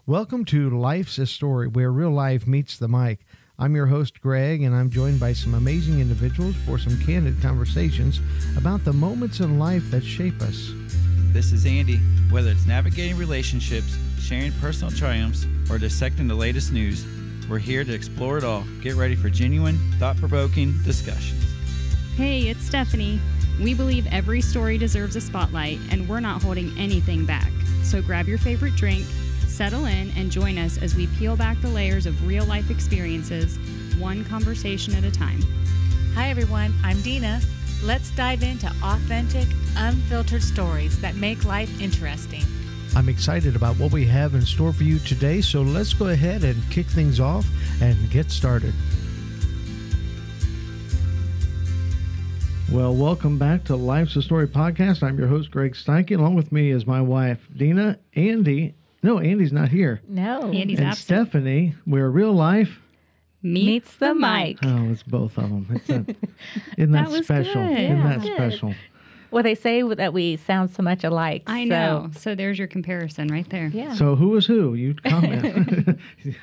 Welcome to Life's a Story, where real life meets the mic. I'm your host, Greg, and I'm joined by some amazing individuals for some candid conversations about the moments in life that shape us. This is Andy. Whether it's navigating relationships, sharing personal triumphs, or dissecting the latest news, we're here to explore it all. Get ready for genuine, thought-provoking discussions. Hey, it's Stephanie. We believe every story deserves a spotlight, and we're not holding anything back. So grab your favorite drink, settle in, and join us as we peel back the layers of real-life experiences, one conversation at a time. Hi, everyone. I'm Dina. Let's dive into authentic, unfiltered stories that make life interesting. I'm excited about what we have in store for you today, so let's go ahead and kick things off and get started. Well, welcome back to Life's a Story podcast. I'm your host, Greg Steinke. Along with me is my wife, Dina, Andy. No, Andy's not here. No. Andy's and absent. Stephanie, where real life Meets the mic. Oh, it's both of them. Isn't that was special? good. Isn't Yeah. that special? Well, they say that we sound so much alike. I know. So there's your comparison right there. Yeah. So who is who? You comment.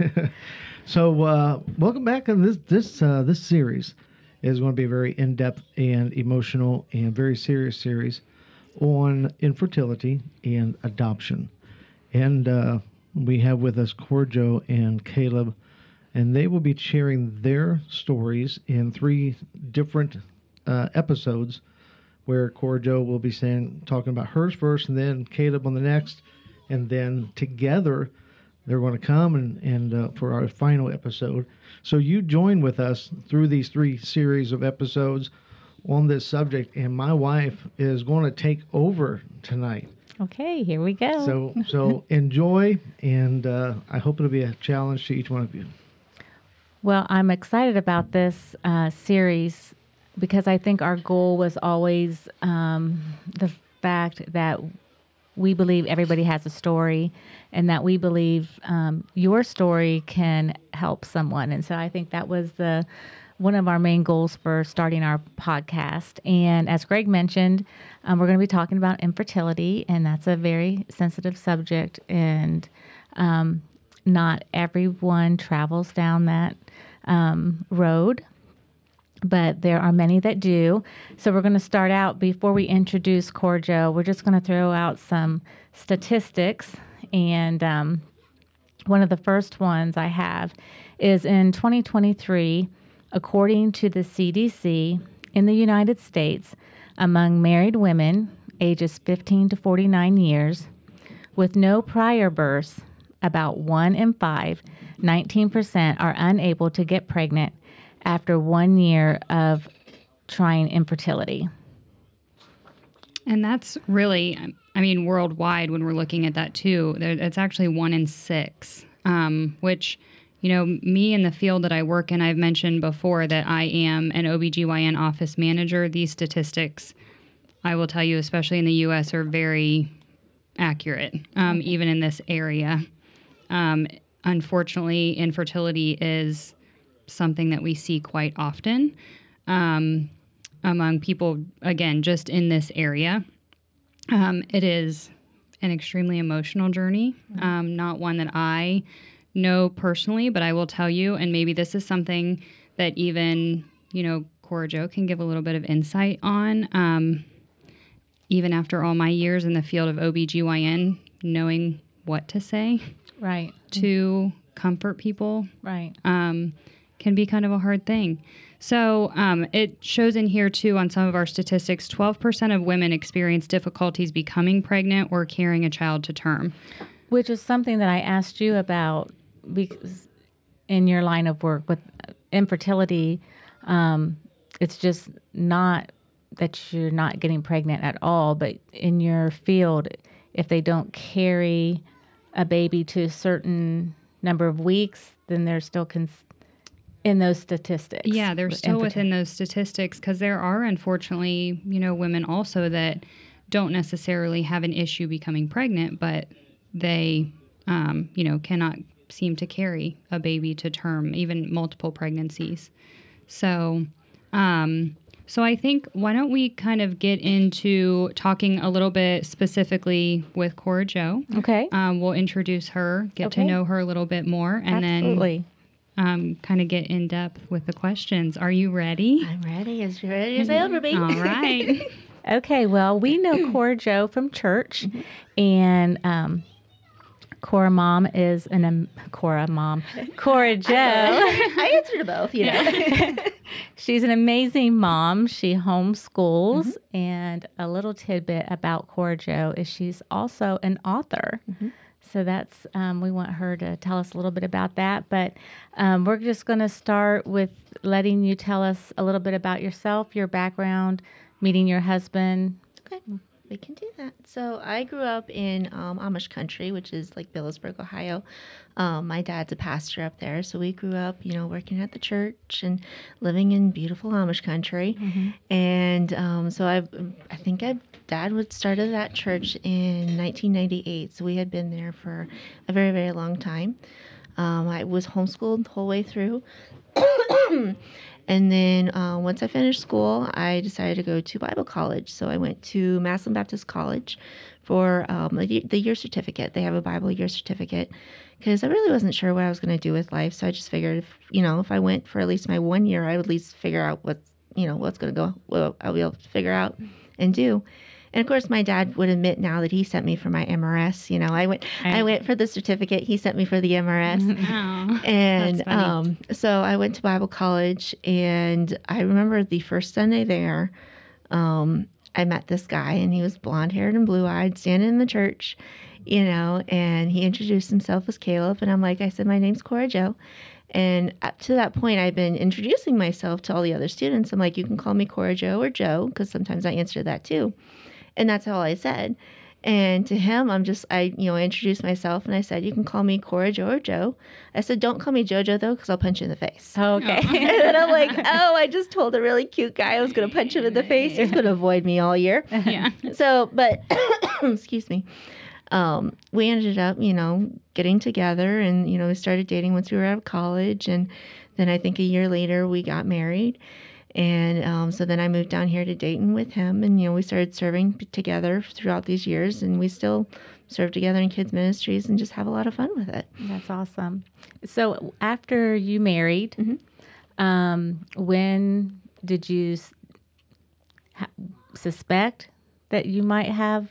So welcome back. And this series is going to be a very in-depth and emotional and very serious series on infertility and adoption. And we have with us Corjo and Caleb, and they will be sharing their stories in 3 different episodes, where Corjo will be talking about hers first, and then Caleb on the next, and then together they're going to come and for our final episode. So you join with us through these 3 series of episodes on this subject, and my wife is going to take over tonight. Okay, here we go. So enjoy, and I hope it'll be a challenge to each one of you. Well, I'm excited about this series because I think our goal was always the fact that we believe everybody has a story, and that we believe your story can help someone. And so I think that was one of our main goals for starting our podcast. And as Greg mentioned, we're going to be talking about infertility, and that's a very sensitive subject, and not everyone travels down that road, but there are many that do. So we're going to start out, before we introduce Corjo, we're just going to throw out some statistics. And one of the first ones I have is in 2023, according to the CDC, in the United States, among married women ages 15 to 49 years, with no prior births, about 1 in 5, 19% are unable to get pregnant after 1 year of trying infertility. And that's really, worldwide when we're looking at that too. It's actually 1 in 6, which, me in the field that I work in, I've mentioned before that I am an OBGYN office manager. These statistics, I will tell you, especially in the U.S., are very accurate, even in this area. Unfortunately, infertility is something that we see quite often among people, again, just in this area. It is an extremely emotional journey, not one that I know personally, but I will tell you, and maybe this is something that even, Corjo can give a little bit of insight on, even after all my years in the field of OBGYN, knowing what to say Right. to comfort people Right. can be kind of a hard thing. So it shows in here, too, on some of our statistics, 12% of women experience difficulties becoming pregnant or carrying a child to term. Which is something that I asked you about, because in your line of work with infertility, it's just not that you're not getting pregnant at all, but in your field, if they don't carry a baby to a certain number of weeks, then they're still in those statistics. Yeah, they're still within those statistics, because there are, unfortunately, women also that don't necessarily have an issue becoming pregnant, but they, cannot seem to carry a baby to term, even multiple pregnancies. So So I think why don't we kind of get into talking a little bit specifically with Cora Jo. Okay. We'll introduce her, get to Okay. know her a little bit more, and Absolutely. then kind of get in depth with the questions. Are you ready? I'm ready. As ready as I ever be. All right. Okay, well, we know Cora Jo from church, and Cora Mom is Cora Jo. I answer to both, you know. She's an amazing mom. She homeschools, and a little tidbit about Cora Jo is she's also an author. So that's we want her to tell us a little bit about that. But we're just going to start with letting you tell us a little bit about yourself, your background, meeting your husband. Okay, we can do that. So I grew up in Amish country, which is like Millersburg, Ohio. My dad's a pastor up there, so we grew up, you know, working at the church and living in beautiful Amish country. And so I think Dad would started that church in 1998, so we had been there for a very, very long time. I was homeschooled the whole way through. And then once I finished school, I decided to go to Bible college. So I went to Massillon Baptist College for the year certificate. They have a Bible year certificate because I really wasn't sure what I was going to do with life. So I just figured, if I went for at least my 1 year, I would at least figure out what's going to go, what I'll be able to figure out and do. And of course, my dad would admit now that he sent me for my MRS. I went for the certificate. He sent me for the MRS. Oh, And that's funny. so I went to Bible college, and I remember the first Sunday there, I met this guy, and he was blonde-haired and blue-eyed, standing in the church, and he introduced himself as Caleb. And I said, my name's Cora Jo. And up to that point, I've been introducing myself to all the other students. I'm like, you can call me Cora Jo or Joe, because sometimes I answer that too. And that's all I said. And to him, I introduced myself and I said, you can call me Cora Jo or Joe. I said, don't call me JoJo though, because I'll punch you in the face. Okay. And then I'm like, I just told a really cute guy I was going to punch him in the face. He's going to avoid me all year. Yeah. So, but, excuse me. We ended up, getting together, and, we started dating once we were out of college. And then I think a year later we got married. And so then I moved down here to Dayton with him, and, we started serving together throughout these years, and we still serve together in kids ministries and just have a lot of fun with it. That's awesome. So after you married, when did you suspect that you might have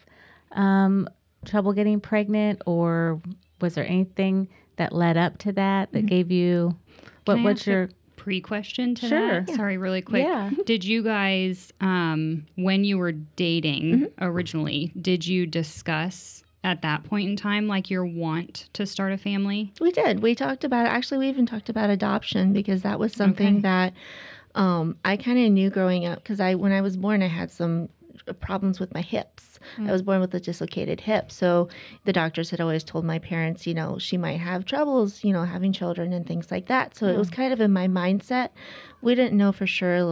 trouble getting pregnant, or was there anything that led up to that gave you what's your pre-question to Sure. that? Sorry, really quick. Yeah. Did you guys, when you were dating originally, did you discuss at that point in time, like your want to start a family? We did. We talked about it. Actually, we even talked about adoption, because that was something that I kind of knew growing up, because when I was born, I had some problems with my hips. I was born with a dislocated hip. So the doctors had always told my parents, she might have troubles, having children and things like that. So it was kind of in my mindset. We didn't know for sure,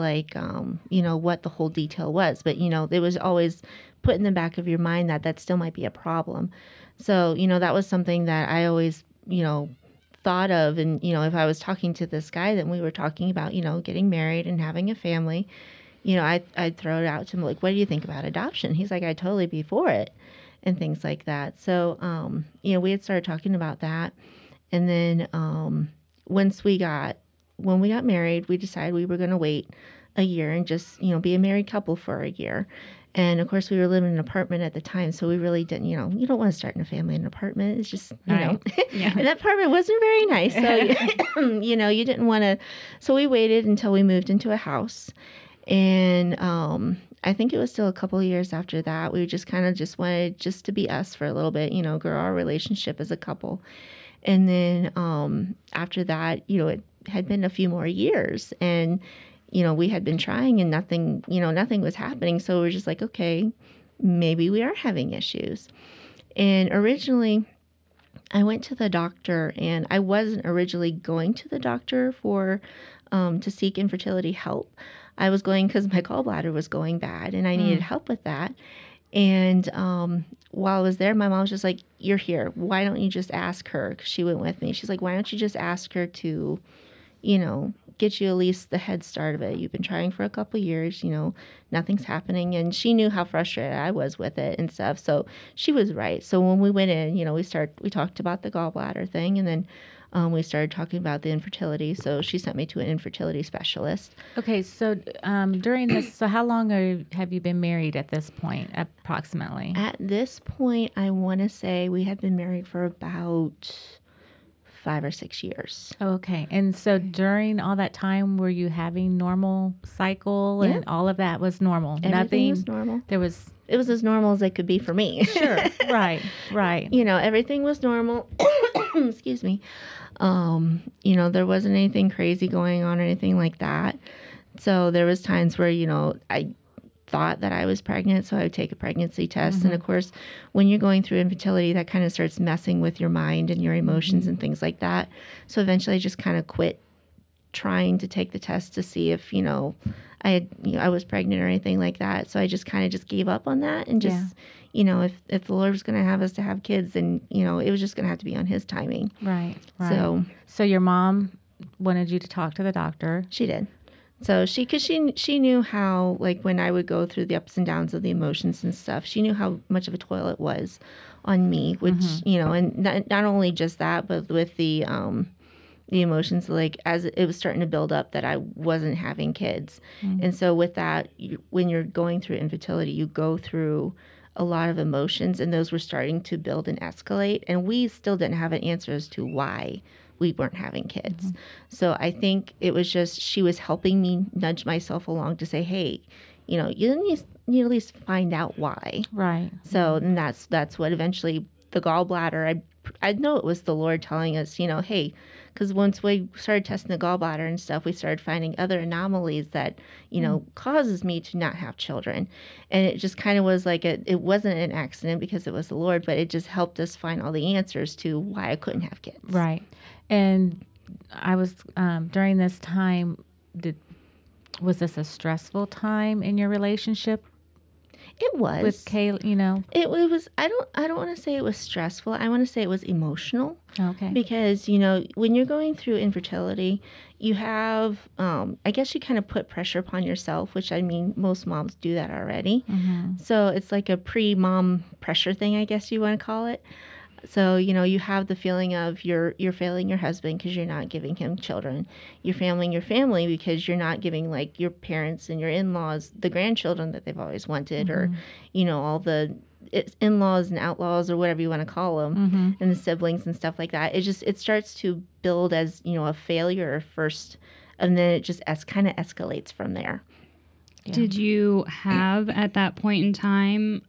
what the whole detail was. But, it was always put in the back of your mind that still might be a problem. So, that was something that I always, thought of. And, if I was talking to this guy, then we were talking about, getting married and having a family. I'd throw it out to him, like, what do you think about adoption? He's like, I'd totally be for it, and things like that. So, we had started talking about that. And then when we got married, we decided we were going to wait a year and just, be a married couple for a year. And of course, we were living in an apartment at the time, so we really didn't, you don't want to start in a family in an apartment. It's just, Yeah. And that apartment wasn't very nice. So, you didn't want to. So we waited until we moved into a house. And I think it was still a couple of years after that. We just kind of just wanted just to be us for a little bit, grow our relationship as a couple. And then after that, it had been a few more years. And, we had been trying and nothing was happening. So we're just like, okay, maybe we are having issues. And originally, I went to the doctor, and I wasn't originally going to the doctor to seek infertility help. I was going because my gallbladder was going bad, and I needed help with that. And while I was there, my mom was just like, you're here. Why don't you just ask her? 'Cause she went with me. She's like, why don't you just ask her to, get you at least the head start of it. You've been trying for a couple years, nothing's happening. And she knew how frustrated I was with it and stuff. So she was right. So when we went in, we talked about the gallbladder thing, and then we started talking about the infertility. So she sent me to an infertility specialist. Okay, so during this, so how long have you been married at this point, approximately? At this point, I want to say we had been married for about 5 or 6 years. Okay, and so during all that time, were you having normal cycle and all of that was normal? Everything was normal. There was. It was as normal as it could be for me. Sure. Right. Everything was normal. Excuse me. There wasn't anything crazy going on or anything like that. So there was times where, I thought that I was pregnant, so I would take a pregnancy test. And of course, when you're going through infertility, that kind of starts messing with your mind and your emotions and things like that. So eventually I just kind of quit trying to take the test to see if, I was pregnant or anything like that. So I just kind of just gave up on that and just, if the Lord was going to have us to have kids, then, it was just going to have to be on his timing. Right. So your mom wanted you to talk to the doctor. She did. So she knew how, like, when I would go through the ups and downs of the emotions and stuff, she knew how much of a toil it was on me, which, and not only just that, but with the emotions, like, as it was starting to build up that I wasn't having kids. And so with that, when you're going through infertility, you go through a lot of emotions, and those were starting to build and escalate. And we still didn't have an answer as to why we weren't having kids. So I think it was just, she was helping me nudge myself along to say, hey, you need to at least find out why. Right. So and that's what eventually the gallbladder, I know it was the Lord telling us, hey, because once we started testing the gallbladder and stuff, we started finding other anomalies that, causes me to not have children. And it just kind of was like, it wasn't an accident because it was the Lord, but it just helped us find all the answers to why I couldn't have kids. Right. And I was, during this time, was this a stressful time in your relationship? It was. With Kayla, It was, I don't want to say it was stressful. I want to say it was emotional. Okay. Because, when you're going through infertility, you have, I guess you kind of put pressure upon yourself, which most moms do that already. So it's like a pre-mom pressure thing, I guess you want to call it. So, you have the feeling of you're failing your husband because you're not giving him children. You're failing your family because you're not giving, like, your parents and your in-laws the grandchildren that they've always wanted, or, all the in-laws and outlaws or whatever you want to call them, and the siblings and stuff like that. It starts to build as, a failure first, and then it just kind of escalates from there. Yeah. Did you have at that point in time,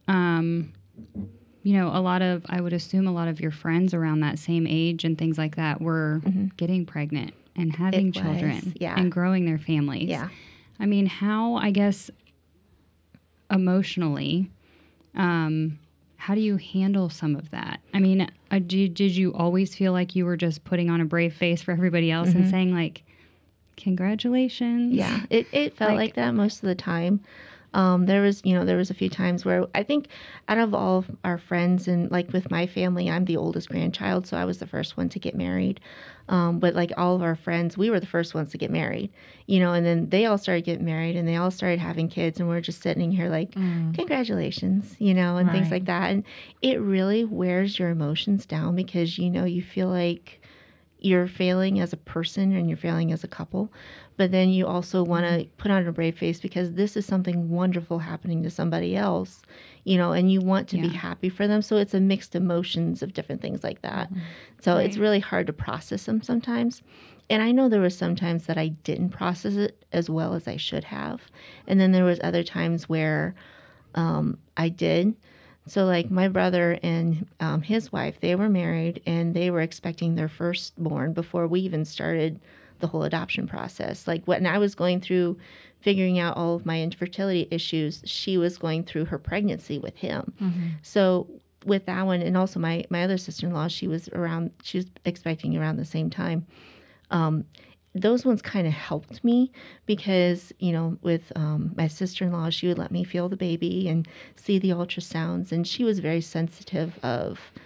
I would assume a lot of your friends around that same age and things like that were getting pregnant and having children and growing their families. Yeah. How, I guess, emotionally, how do you handle some of that? Did you always feel like you were just putting on a brave face for everybody else and saying, like, congratulations? Yeah, it felt like that most of the time. There was a few times where I think out of all of our friends and, like, with my family, I'm the oldest grandchild, so I was the first one to get married. But, like, all of our friends, we were the first ones to get married, and then they all started getting married and they all started having kids, and we're just sitting here like, congratulations, and things like that. And it really wears your emotions down because, you feel like you're failing as a person and you're failing as a couple, but then you also want to put on a brave face because this is something wonderful happening to somebody else, and you want to be happy for them. So it's a mixed emotions of different things like that. So it's really hard to process them sometimes. And I know there was some times that I didn't process it as well as I should have. And then there was other times where I did. So, like, my brother and his wife, they were married and they were expecting their firstborn before we even started the whole adoption process. Like, when I was going through figuring out all of my infertility issues, she was going through her pregnancy with him. So with that one, and also my other sister-in-law, she was expecting around the same time. Those ones kind of helped me because, with my sister-in-law, she would let me feel the baby and see the ultrasounds. And she was very sensitive of,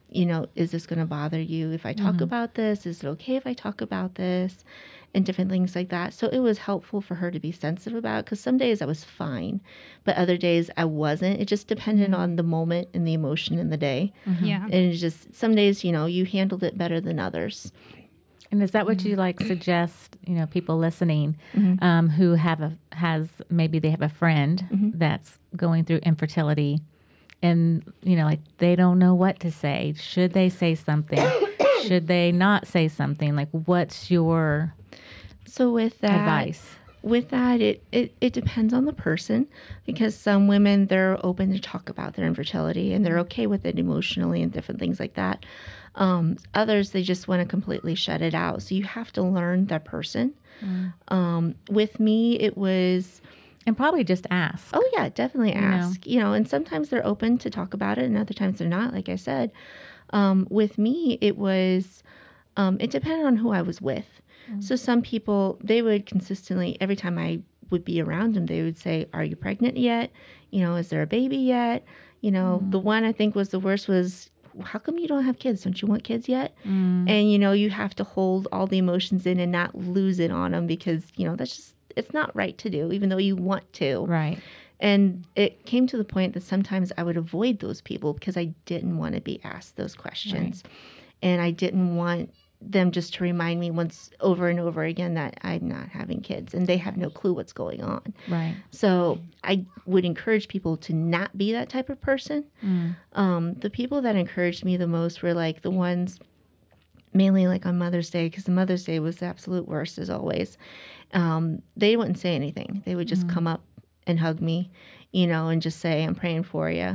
is this going to bother you if I talk about this? Is it okay if I talk about this? And different things like that. So it was helpful for her to be sensitive about, because some days I was fine, but other days I wasn't. It just depended on the moment and the emotion in the day. Yeah. And it's just some days, you handled it better than others. And is that what you suggest, people listening who maybe they have a friend that's going through infertility and, they don't know what to say. Should they say something? Should they not say something? Like, what's your with that advice? With that, it depends on the person, because some women, they're open to talk about their infertility and they're okay with it emotionally and different things like that. Others, they just want to completely shut it out. So you have to learn that person. With me, it was... And probably just ask. Oh, yeah, definitely ask. And sometimes they're open to talk about it and other times they're not, like I said. With me, it was... it depended on who I was with. So some people, they would consistently, every time I would be around them, they would say, "Are you pregnant yet? Is there a baby yet?" The one I think was the worst was, "How come you don't have kids? Don't you want kids yet?" And, you have to hold all the emotions in and not lose it on them, because, that's just, it's not right to do, even though you want to. Right. And it came to the point that sometimes I would avoid those people because I didn't want to be asked those questions. Right. And I didn't want them just to remind me once over and over again that I'm not having kids and they have no clue what's going on. Right. So I would encourage people to not be that type of person. The people that encouraged me the most were like the ones mainly like on Mother's Day, because the Mother's Day was the absolute worst as always. They wouldn't say anything. They would just come up and hug me, and just say, "I'm praying for you."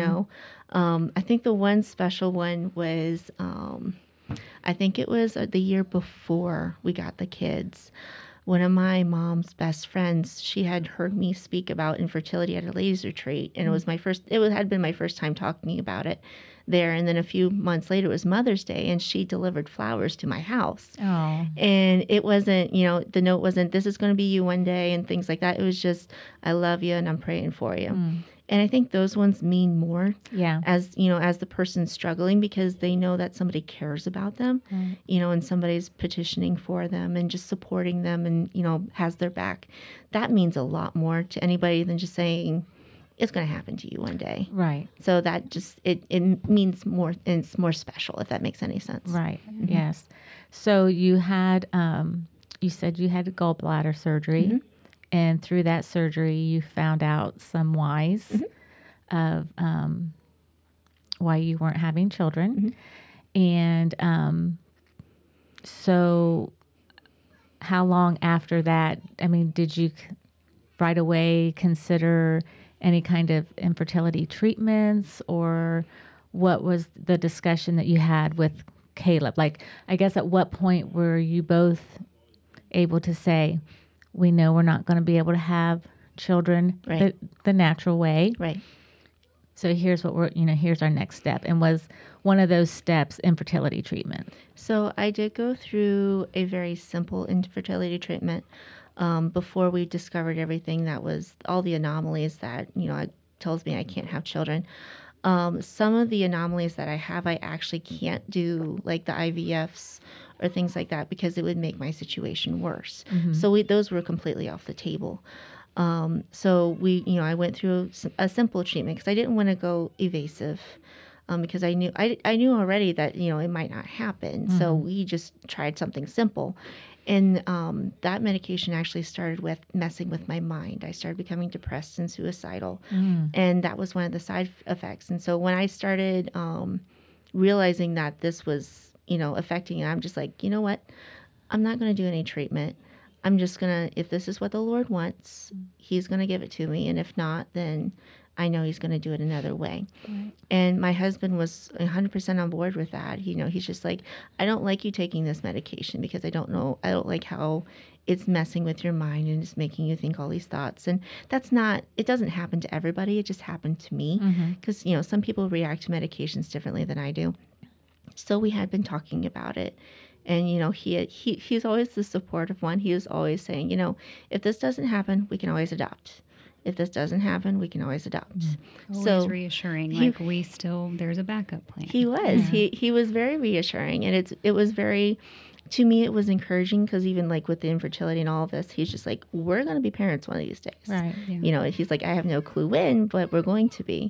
I think the one special one was, I think it was the year before we got the kids. One of my mom's best friends, she had heard me speak about infertility at a ladies' retreat, and it had been my first time talking about it there. And then a few months later, it was Mother's Day, and she delivered flowers to my house. Oh. And it wasn't, the note wasn't, "This is going to be you one day," and things like that. It was just, "I love you and I'm praying for you." And I think those ones mean more as the person struggling, because they know that somebody cares about them, and somebody's petitioning for them and just supporting them and, has their back. That means a lot more to anybody than just saying, "It's going to happen to you one day." Right. So that just, it means more, and it's more special, if that makes any sense. Right. Yes. So you had, you said you had a gallbladder surgery. And through that surgery, you found out some whys of why you weren't having children. And so how long after that, did you right away consider any kind of infertility treatments, or what was the discussion that you had with Caleb? Like, I guess at what point were you both able to say, "We know we're not going to be able to have children the natural way. Right. So here's what here's our next step." And was one of those steps infertility treatment? So I did go through a very simple infertility treatment before we discovered everything that was all the anomalies that, it tells me I can't have children. Some of the anomalies that I have, I actually can't do, like the IVFs or things like that, because it would make my situation worse. So those were completely off the table. So I went through a simple treatment because I didn't want to go evasive, because I knew already that, it might not happen. So we just tried something simple. And that medication actually started with messing with my mind. I started becoming depressed and suicidal. And that was one of the side effects. And so when I started realizing that this was, affecting it, I'm just like, you know what? I'm not going to do any treatment. I'm just going to, if this is what the Lord wants, He's going to give it to me. And if not, then I know He's going to do it another way. And my husband was 100% on board with that. He's just like, "I don't like you taking this medication because I don't like how it's messing with your mind and it's making you think all these thoughts." And it doesn't happen to everybody. It just happened to me because, some people react to medications differently than I do. So we had been talking about it. And, he's always the supportive one. He was always saying, "If this doesn't happen, we can always adopt. If this doesn't happen, we can always adopt. Always reassuring. Like there's a backup plan. He was. He was very reassuring, and it was very, to me, it was encouraging because even like with the infertility and all of this, he's just like, we're going to be parents one of these days. Right. Yeah. You know, he's like, I have no clue when, but we're going to be.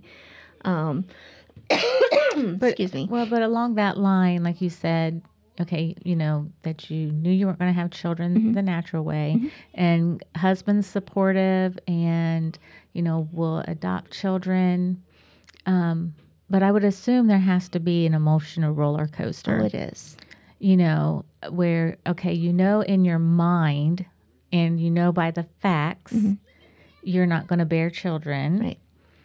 Excuse me. Well, but along that line, like you said, okay, you know, that you knew you weren't going to have children the natural way, and husband's supportive and, you know, will adopt children. But I would assume there has to be an emotional roller coaster. Oh, it is. You know, where, okay, you know, in your mind and you know by the facts, you're not going to bear children. Right.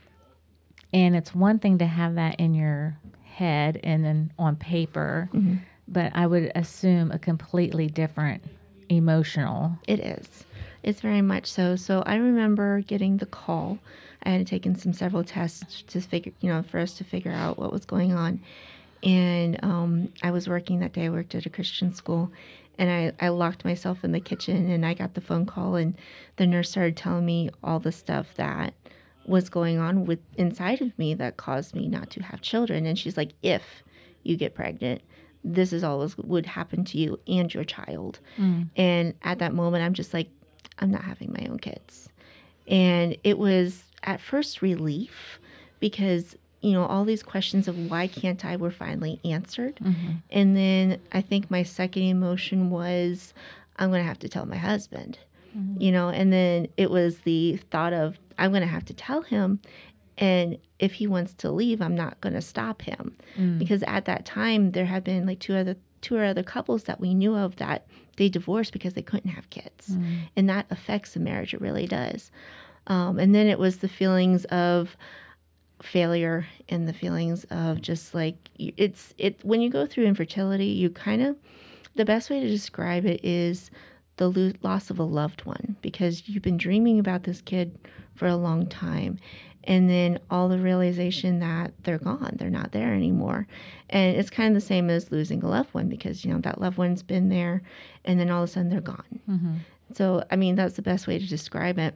And it's one thing to have that in your head and then on paper, but I would assume a completely different emotional. It is. It's very much so. So I remember getting the call. I had taken several tests to figure, for us to figure out what was going on. And I was working that day. I worked at a Christian school, and I locked myself in the kitchen, and I got the phone call, and the nurse started telling me all the stuff that was going on with inside of me that caused me not to have children. And she's like, if you get pregnant, this is all would happen to you and your child. And at that moment, I'm just like, I'm not having my own kids. And it was at first relief because, all these questions of why can't I were finally answered. And then I think my second emotion was, I'm going to have to tell my husband, and then it was the thought of, I'm going to have to tell him. And if he wants to leave, I'm not going to stop him. Because at that time, there had been like two other couples that we knew of that they divorced because they couldn't have kids. And that affects the marriage. It really does. And then it was the feelings of failure and the feelings of just like, when you go through infertility, you kind of, the best way to describe it is the loss of a loved one, because you've been dreaming about this kid for a long time. And then all the realization that they're gone, they're not there anymore. And it's kind of the same as losing a loved one, because, that loved one's been there and then all of a sudden they're gone. So, I mean, that's the best way to describe it.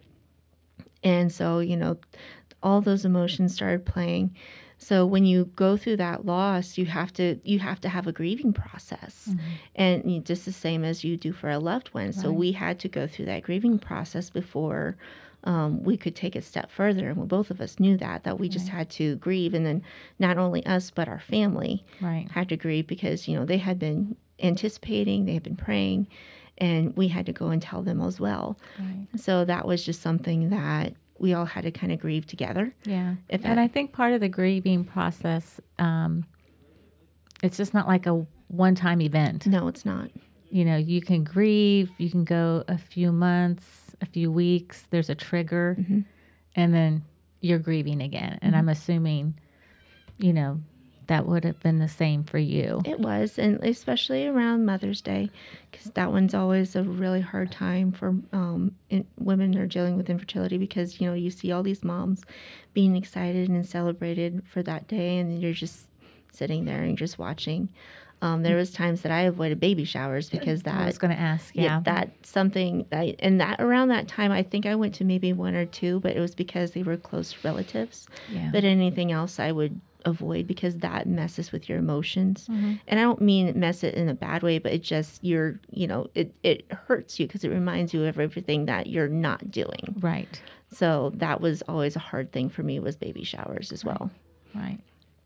And so, all those emotions started playing. So when you go through that loss, you have to have a grieving process, and just the same as you do for a loved one. So we had to go through that grieving process before we could take a step further. And both of us knew that we just had to grieve. And then not only us, but our family had to grieve, because, they had been anticipating, they had been praying, and we had to go and tell them as well. So that was just something that we all had to kind of grieve together. Yeah. And I think part of the grieving process, it's just not like a one-time event. No, it's not. You can grieve, you can go a few months, a few weeks, there's a trigger, and then you're grieving again. And I'm assuming, that would have been the same for you. It was, and especially around Mother's Day, because that one's always a really hard time for women that are dealing with infertility, because, you see all these moms being excited and celebrated for that day, and you're just sitting there and just watching. There was times that I avoided baby showers because that... I was going to ask, yeah. That's something, that around that time, I think I went to maybe one or two, but it was because they were close relatives. Yeah. But anything else I would avoid, because that messes with your emotions. And I don't mean mess it in a bad way, but it just, it hurts you because it reminds you of everything that you're not doing. Right. So that was always a hard thing for me, was baby showers as well. Right.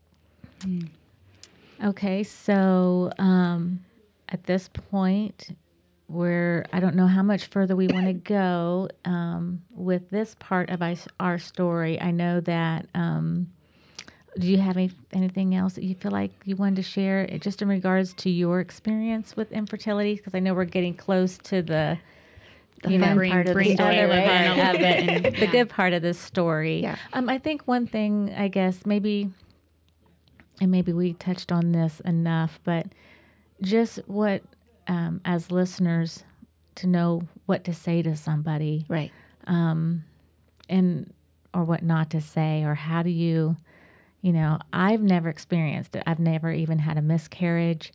Okay, so at this point, I don't know how much further we want to go with this part of our story. I know that, do you have anything else that you feel like you wanted to share, just in regards to your experience with infertility? Because I know we're getting close to the fun part of the story, the good part of this story. Yeah. I think one thing, I guess, maybe we touched on this enough, but just what, as listeners, to know what to say to somebody, Right. Or what not to say, or how do you, I've never experienced it. I've never even had a miscarriage.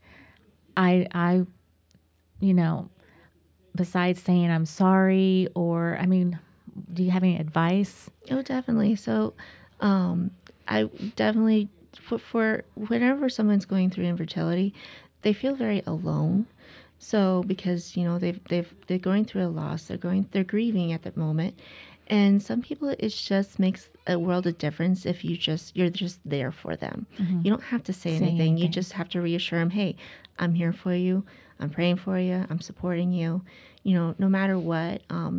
I besides saying I'm sorry, or, Do you have any advice? Oh, definitely. So, I definitely for whenever someone's going through infertility, they feel very alone. So because they're going through a loss, they're grieving at that moment, and some people it just makes a world of difference if you're just there for them. You don't have to say anything. You just have to reassure them, hey, I'm here for you. I'm praying for you. I'm supporting you. No matter what.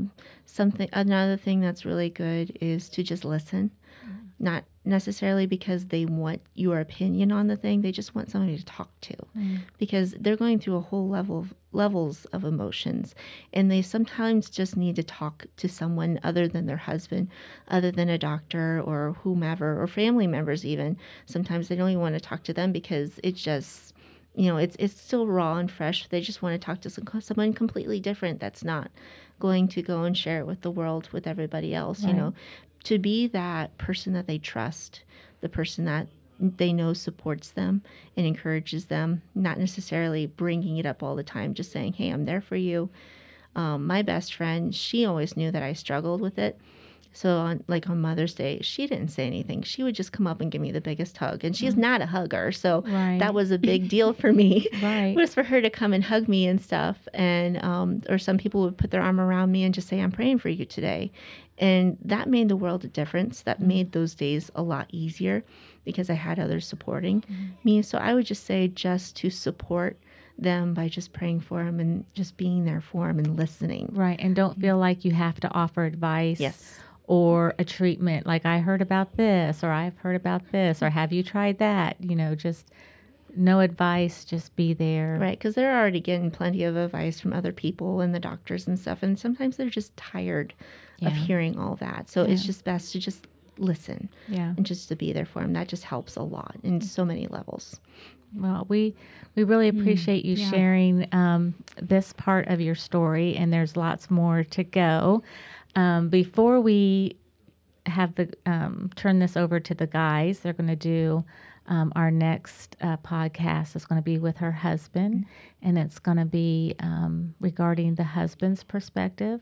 Another thing that's really good is to just listen. Not necessarily because they want your opinion on the thing. They just want somebody to talk to because they're going through a whole levels of emotions, and they sometimes just need to talk to someone other than their husband, other than a doctor or whomever, or family members even. Sometimes they don't even want to talk to them because it's just, it's still raw and fresh. They just want to talk to someone completely different that's not going to go and share it with the world, with everybody else, Right. To be that person that they trust, the person that they know supports them and encourages them, not necessarily bringing it up all the time, just saying, hey, I'm there for you. My best friend, she always knew that I struggled with it. So on Mother's Day, she didn't say anything. She would just come up and give me the biggest hug. And she's not a hugger. So Right. that was a big deal for me. Right. Was for her to come and hug me and stuff. And or some people would put their arm around me and just say, I'm praying for you today. And that made the world a difference. That made those days a lot easier because I had others supporting me. So I would just say just to support them by just praying for them and just being there for them and listening. Right. And don't feel like you have to offer advice. Yes. Or a treatment like I heard about this, or I've heard about this, or have you tried that? Just no advice, just be there. Right, because they're already getting plenty of advice from other people and the doctors and stuff, and sometimes they're just tired of hearing all that. So it's just best to just listen and just to be there for them. That just helps a lot in so many levels. Well, we really appreciate you sharing this part of your story, and there's lots more to go. Before we have the turn this over to the guys, they're going to do our next podcast is going to be with her husband, and it's going to be regarding the husband's perspective,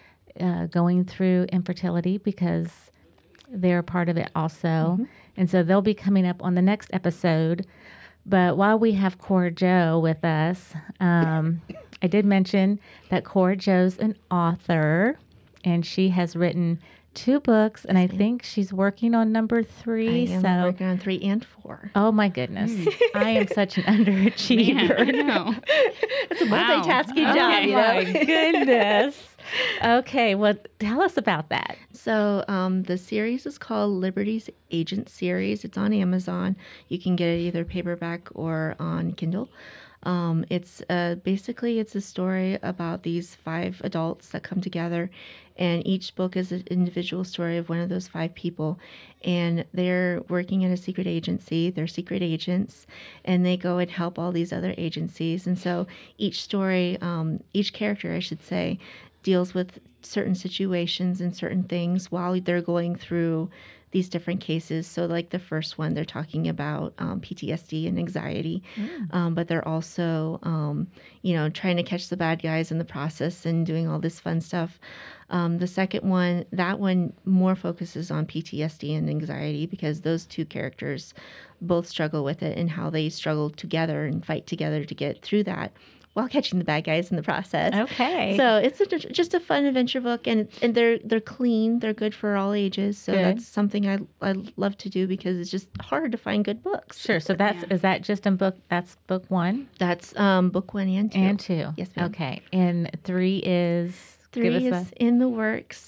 going through infertility because they're a part of it also. And so they'll be coming up on the next episode. But while we have Cora Jo with us, I did mention that Cora Jo's an author. And she has written 2 books, and I think she's working on number 3. I am working on 3 and 4. Oh my goodness, I am such an underachiever. Man, I know. It's a multitasking job, Oh my goodness. Okay, well, tell us about that. So the series is called Liberty's Agent Series. It's on Amazon. You can get it either paperback or on Kindle. It's basically it's a story about these 5 adults that come together, and each book is an individual story of one of those 5 people, and they're working at a secret agency. They're secret agents, and they go and help all these other agencies. And so each story, each character, I should say, deals with certain situations and certain things while they're going through these different cases. So like the first one, they're talking about PTSD and anxiety, but they're also, trying to catch the bad guys in the process and doing all this fun stuff. The second one, that one more focuses on PTSD and anxiety because those 2 characters both struggle with it and how they struggle together and fight together to get through that while catching the bad guys in the process. Okay. So it's just a fun adventure book, and they're clean. They're good for all ages. So Good. that's something I love to do because it's just hard to find good books. Sure. So is that just in book? That's book 1 That's book 1 and 2. and 2. Yes, ma'am. Okay. And 3 is 3 is in the works.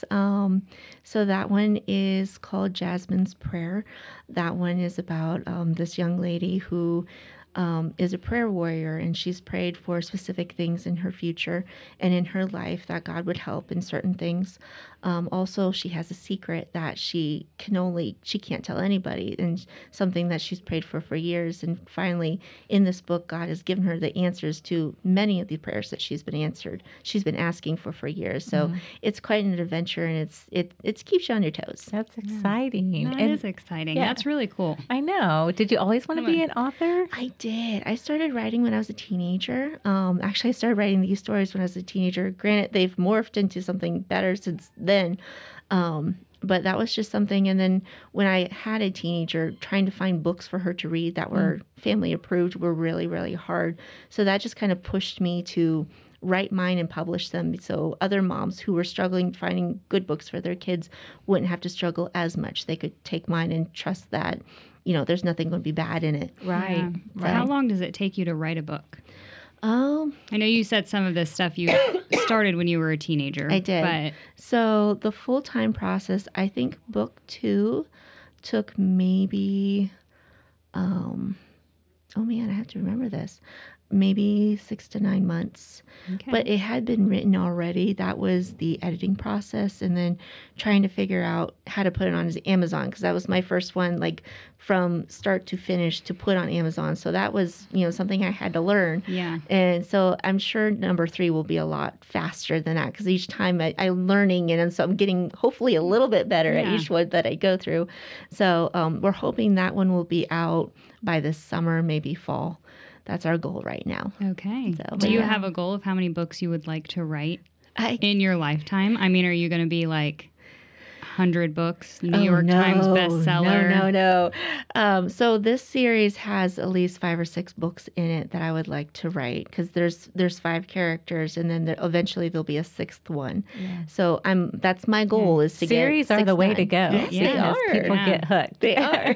So that one is called Jasmine's Prayer. That one is about this young lady who is a prayer warrior, and she's prayed for specific things in her future and in her life that God would help in certain things. Also, she has a secret that she can't tell anybody, and something that she's prayed for years. And finally, in this book, God has given her the answers to many of the prayers that she's been asking for years. So it's quite an adventure, and it keeps you on your toes. That's exciting. That is exciting. Yeah. That's really cool. I know. Did you always want to be an author? I did. I started writing when I was a teenager. Actually, I started writing these stories when I was a teenager. Granted, they've morphed into something better since then. But that was just something. And then when I had a teenager, trying to find books for her to read that were family approved were really, really hard. So that just kind of pushed me to write mine and publish them, so other moms who were struggling finding good books for their kids wouldn't have to struggle as much. They could take mine and trust that, there's nothing going to be bad in it. Right. Yeah. Right. How long does it take you to write a book? Oh, I know you said some of this stuff you started when you were a teenager. I did. But So the full-time process, I think book 2 took maybe, oh man, I have to remember this, maybe 6 to 9 months. okay. But it had been written already. That was the editing process, and then trying to figure out how to put it on Amazon, because that was my first one, like from start to finish to put on Amazon. So that was, something I had to learn. Yeah. And so I'm sure number 3 will be a lot faster than that, because each time I'm learning, and so I'm getting hopefully a little bit better at Yeah. each one that I go through. So we're hoping that one will be out by this summer, maybe fall. That's our goal right now. Okay. So, Do you yeah. have a goal of how many books you would like to write I in your lifetime? I mean, are you going to be like 100 books, New Oh, York Times no, bestseller? No. So this series has at least 5 or 6 books in it that I would like to write, because there's 5 characters, and then eventually there'll be a 6th one. So that's my goal, is to Series get are 6, the way 9. to go. Yes, Yeah. they Because are. people Yeah. get hooked. They are.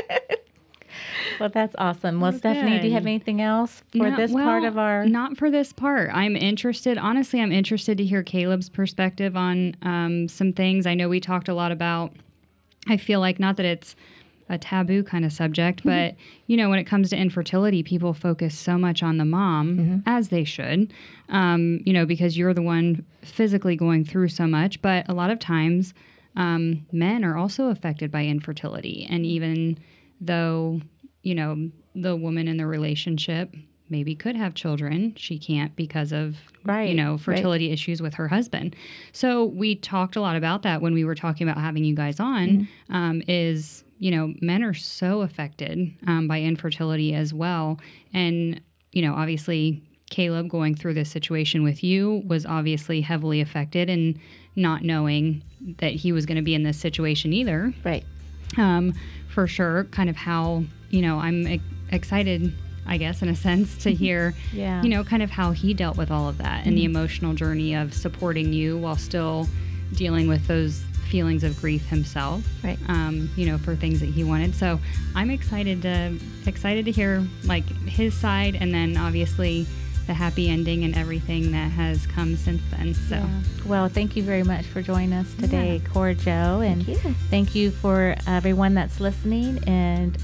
Well, that's awesome. Well, Well, Stephanie, do you have good. anything else for No, this part well, of our? Not for this part. I'm interested to hear Caleb's perspective on some things. I know we talked a lot about, I feel like, not that it's a taboo kind of subject, but, when it comes to infertility, people focus so much on the mom, as they should, because you're the one physically going through so much. But a lot of times, men are also affected by infertility. And even though, the woman in the relationship maybe could have children, she can't because of, Right, fertility issues with her husband. So we talked a lot about that when we were talking about having you guys on, is, men are so affected by infertility as well. And, obviously Caleb going through this situation with you was obviously heavily affected, and not knowing that he was going to be in this situation either. Right. For sure, kind of how, I'm excited, I guess, in a sense, to hear, Yeah. kind of how he dealt with all of that and the emotional journey of supporting you while still dealing with those feelings of grief himself, Right. For things that he wanted. So I'm excited to hear like his side, and then obviously the happy ending and everything that has come since then. So Yeah. Well, thank you very much for joining us today, Cora Jo, and Thank you. thank you for everyone that's listening, and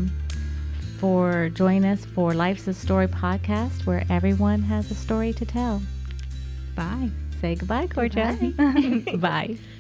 for joining us for Life's a Story podcast, where everyone has a story to tell. bye. Say goodbye, Cora Jo. Bye. Bye.